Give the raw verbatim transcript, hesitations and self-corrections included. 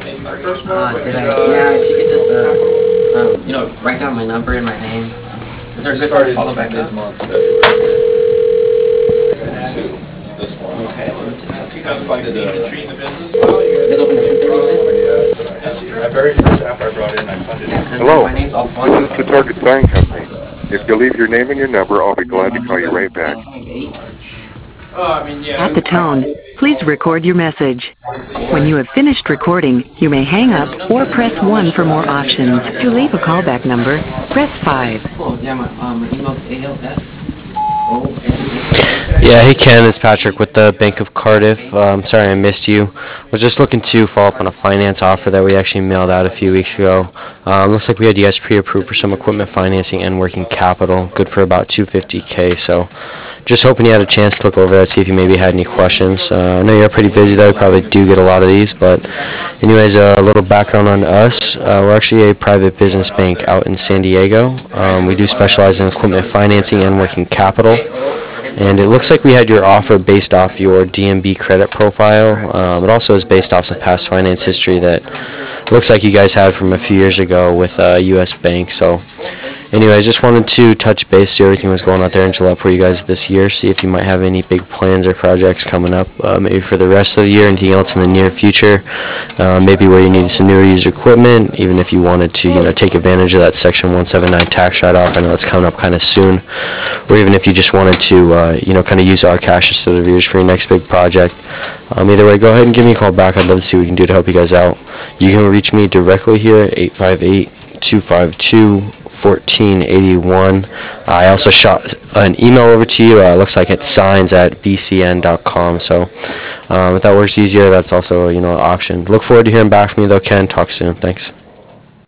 Uh, did I? Yeah, if you could just, uh, um, you know, write down my number and my name. Is there a good time to follow back up? This one. Okay, let me just. two thousand sixteen to treat the business. You guys open at two thirty-six? My very first app I brought in, I funded it. Hello, My name's Alfonso. this is the Target Sign Company. If you leave your name and your number, I'll be glad to call you right back. Oh, I mean, yeah. At the tone, please record your message. When you have finished recording, you may hang up or press one for more options. To leave a callback number, press five. Cool. Yeah, my, um, my email's A L S. Yeah, hey Ken, it's Patrick with the Bank of Cardiff. Um, sorry I missed you. Was just looking to follow up on a finance offer that we actually mailed out a few weeks ago. Um, looks like we had you guys pre-approved for some equipment financing and working capital, good for about two hundred fifty K. So just hoping you had a chance to look over that, see if you maybe had any questions. Uh, I know you're pretty busy though, you probably do get a lot of these, but anyways, uh, a little background on us. Uh, we're actually a private business bank out in San Diego. Um, we do specialize in equipment financing and working capital. And it looks like we had your offer based off your D M B credit profile. Um, it also is based off some past finance history that looks like you guys had from a few years ago with uh, U S Bank. So anyway, I just wanted to touch base, see everything was going out there in Gillette for you guys this year, see if you might have any big plans or projects coming up, uh, maybe for the rest of the year, anything else in the near future, uh, maybe where you need some newer used equipment, even if you wanted to, you know, take advantage of that Section one seventy-nine tax write-off. I know it's coming up kind of soon, or even if you just wanted to, uh, you know, kind of use our cash instead of yours for your next big project. Um, either way, go ahead and give me a call back. I'd love to see what we can do to help you guys out. You can reach me directly here at eight five eight, two five two, fourteen eighty-one. I also shot an email over to you. Uh, looks like it's signs at b c n dot com. So um, if that works easier, that's also, you know, an option. Look forward to hearing back from you though, Ken. Talk soon. Thanks.